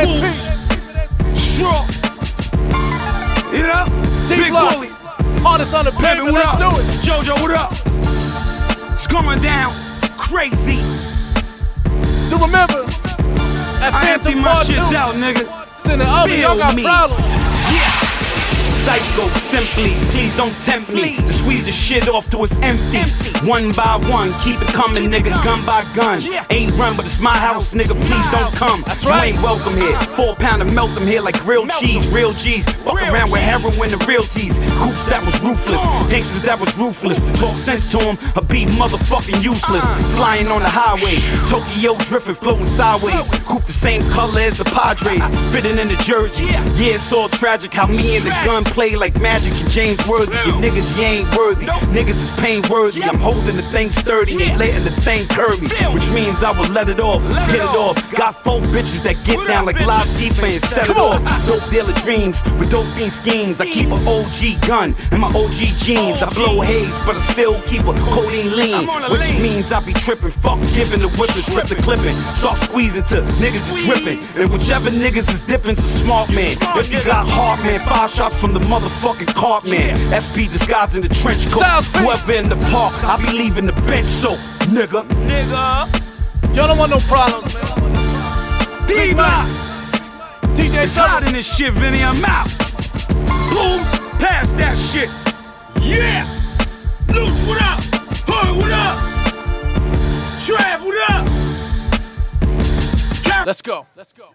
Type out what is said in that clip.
Straw. You know? Big Bully. Hardest on the pavement, let's do it. JoJo, what up? It's going down crazy. Do remember, at I empty Phantom my Part 2, shits out, nigga. it's in the oven, y'all got problems. Yeah. Psycho, simply, please don't tempt me to squeeze the shit off till it's empty. One by one, keep it coming, nigga, gun by gun. Ain't run, but it's my house, nigga, please don't come. That's right. You ain't welcome here. 4 pound to melt them here like grilled cheese, real G's. Fuck around with heroin and realties. Coops that was ruthless, gangsters that was ruthless. To talk sense to them, or be motherfucking useless. Flying on the highway, Tokyo drifting, floating sideways. Coop the same color as the Padres, fitting in the jersey. Yeah, it's all tragic how me and the gun play like Magic and James Worthy. You niggas, you ain't worthy. Niggas is pain worthy. I'm holding the thing sturdy, ain't letting the thing curve me. Which means I will let it off, get it off. Got 4 bitches that get down like live Tifa and set it off. Dope dealer dreams with dope fiend schemes. I keep an OG gun and my OG jeans. I blow haze, but I still keep a codeine lean. Which means I be tripping, fuck giving the whipping, strip the clipping. Start squeezing till niggas is dripping. And whichever niggas is dipping's a smart man. If you got heart, man, 5 shots from the motherfucking cart, man. SP disguised in the trench coat. Whoever in the park, I be leaving the bench soap, nigga. Y'all don't want no problems, man. D-Mop. DJ It's hot in this shit, Vinny, I'm out. Blooms, pass that shit. Yeah. Loose, what up? Hood, what up? Trav, what up? Let's go.